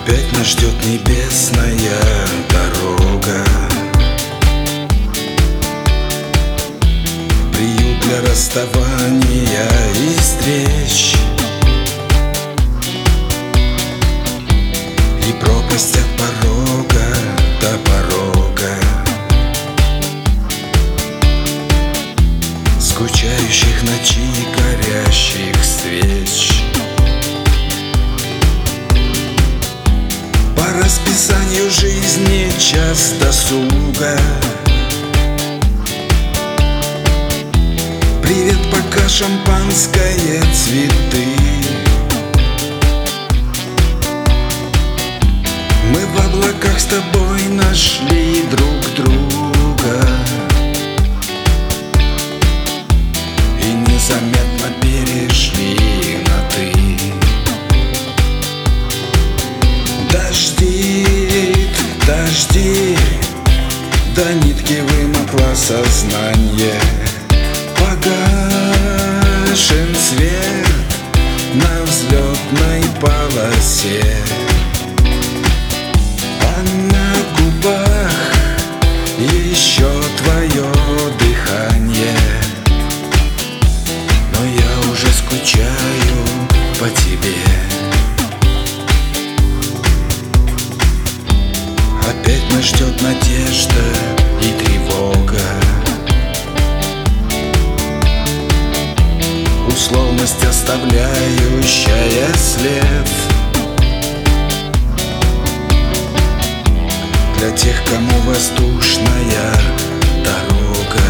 Опять нас ждет небесная дорога, приют для расставания и встреч, и пропасть от порога до порога, скучающих ночей, горящих свеч. По расписанию жизни час досуга. Привет, пока шампанское, цветы. Мы в облаках с тобой нашли друг друга и незаметно перешли на «ты». Дожди, до нитки вымокло сознание. Погашен свет на взлетной полосе, а на губах еще твое дыхание. Но я уже скучаю по тебе. Опять нас ждет надежда и тревога, условность, оставляющая след для тех, кому воздушная дорога.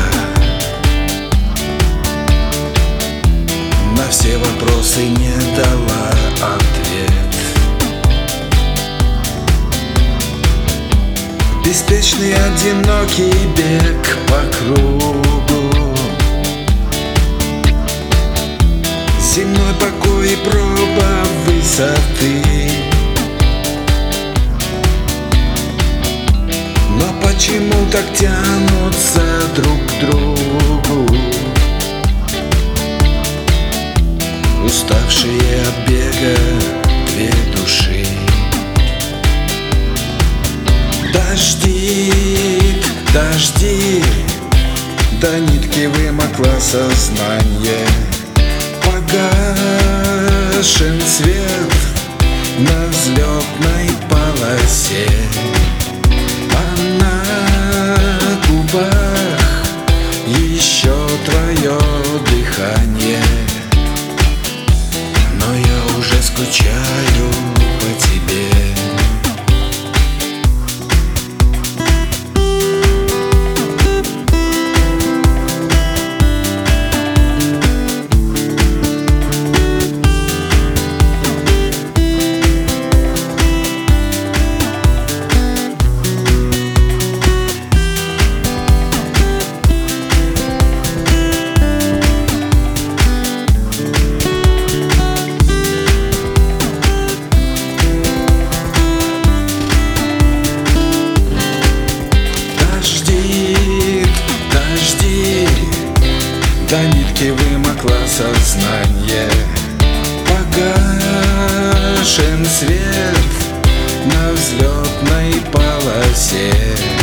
На все вопросы не дала ответ. Беспечный, одинокий бег по кругу, земной покой и проба высоты. Но почему так тянутся друг к другу уставшие от бега две души? Дожди, до нитки вымокло сознание. Погашен свет на взлетной полосе, а на губах еще твое дыхание. Но я уже скучаю по тебе. До нитки вымокло сознание. Погашен свет на взлетной полосе.